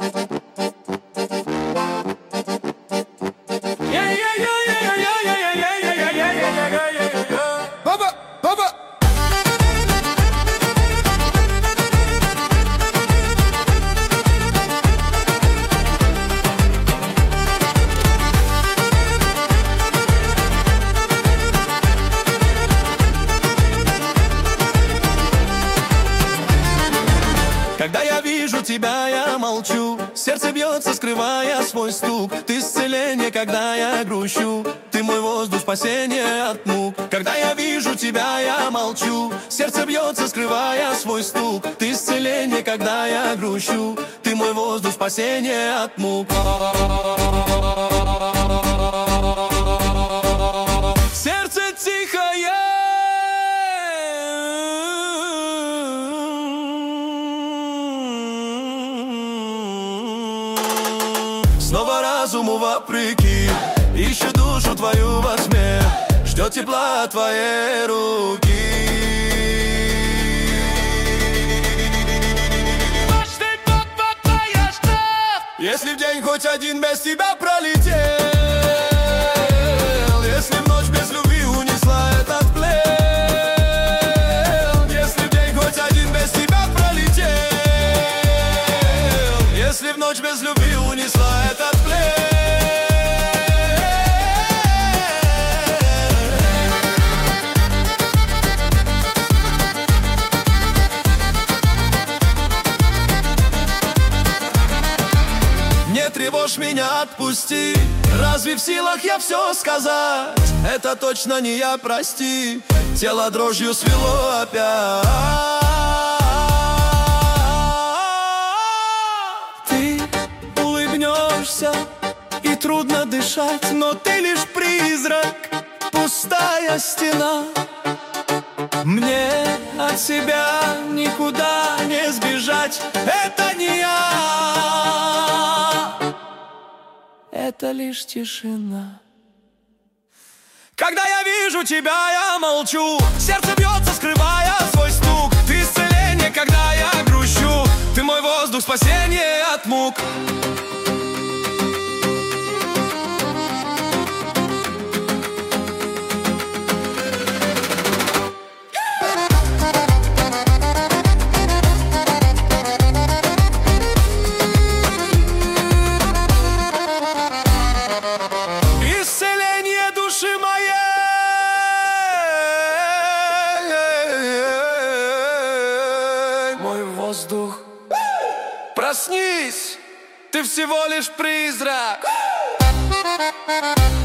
Когда я вижу тебя, я молчу. Сердце бьется, скрывая свой стук. Ты исцеление, когда я грущу. Ты мой воздух, спасение от мук. Когда я вижу тебя, я молчу. Сердце бьется, скрывая свой стук. Ты исцеление, когда я грущу. Ты мой воздух, спасение от мук. Сердце тихое, снова разуму вопреки. Ищу душу твою во тьме, ждет тепла твоей руки. Если в день хоть один без тебя пролетел, если в ночь без любви унесла этот плен, если в день хоть один без тебя пролетел, если в ночь без любви унесла этот плен. Не тревожь меня, отпусти. Разве в силах я все сказать? Это точно не я, прости. Тело дрожью свело опять. Ты улыбнешься, и трудно дышать, но ты лишь призрак, пустая стена. Мне от себя никуда не сбежать. Это не я, это лишь тишина. Когда я вижу тебя, я молчу. Сердце бьется, скрывая свой стук. Ты исцеление, когда я грущу. Ты мой воздух, спасение от мук. Мой воздух, проснись, ты всего лишь призрак.